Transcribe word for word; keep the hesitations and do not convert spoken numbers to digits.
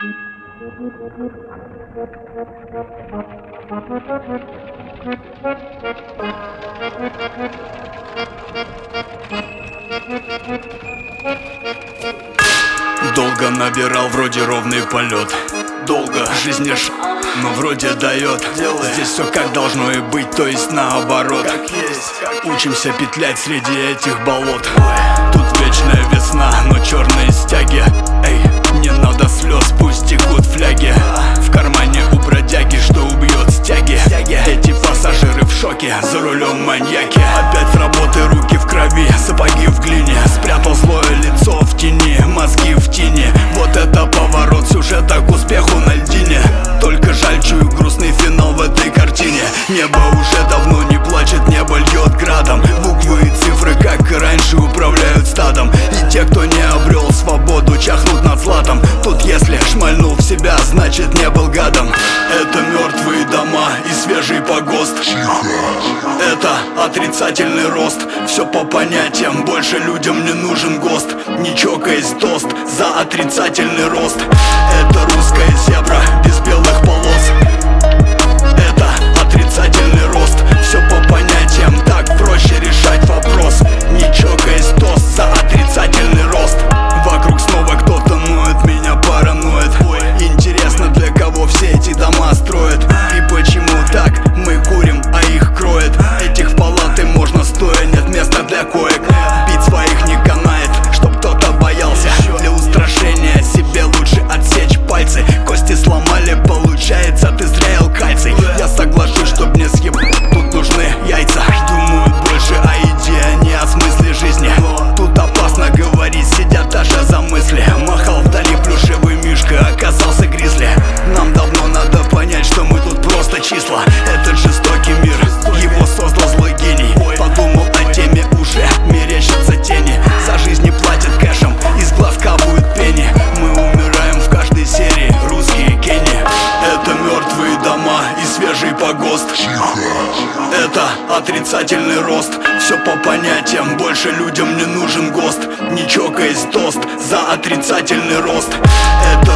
Долго набирал, вроде ровный полет. Долго жизнь не ш... но вроде дает. Делай. Здесь все как должно и быть, то есть наоборот. Как есть, как учимся петлять среди этих болот. Тут вечная весна, но черные стяги. Эй, не надо слез, пусть текут фляги. В кармане у бродяги, что убьет стяги. Эти пассажиры в шоке, за рулем маньяки. Опять с работы руки в крови, сапоги в глине. Спрятал злое лицо в тени, мозги в тени. Вот это поворот сюжета к успеху на льдине. Только жаль, чую грустный финал в этой картине. Небо уже давно не плачет, небо льет градом. Буквы и цифры, как и раньше, управляют стадом. И те, кто не обрел свободу, чахнут над златом. Тут если шмальнул в себя, значит не был гадом. Это мертвые дома и свежий погост. Это отрицательный рост. Все по понятиям, больше людям не нужен ГОСТ. Не чокаясь, тост за отрицательный рост. Это русская зебра без белых полос. Это отрицательный рост. Все по понятиям, так проще решать вопрос. Не чокаясь, тост за отрицательный рост. Вокруг снова кто-то ноет, меня параноид. Интересно, для кого все эти дома строят. И почему так мы курим, а их кроет. Этих в палаты можно стоя, нет места для коек. Бить своих не канает, чтоб кто-то боялся. Для устрашения себе лучше отсечь пальцы. Кости сломали, получается, ты зря ел кальций. Я соглашусь, чтоб не съеб... Тут нужны яйца. Думают больше о еде, а не о смысле жизни. Тут опасно говорить, сидят даже за мысли. Махал вдали плюшевый мишка, оказался гризли. Нам давно надо понять, что мы тут просто числа. Этот жестокий мир, его создал злой гений. Подумал о теме, уже мерещатся тени. За жизнь не платят кэшем, из глаз капают пени. Мы умираем в каждой серии, русские Кенни. Это мертвые дома и свежий погост. Это отрицательный рост. Все по понятиям, больше людям не нужен ГОСТ. Не чокаясь, тост за отрицательный рост. Это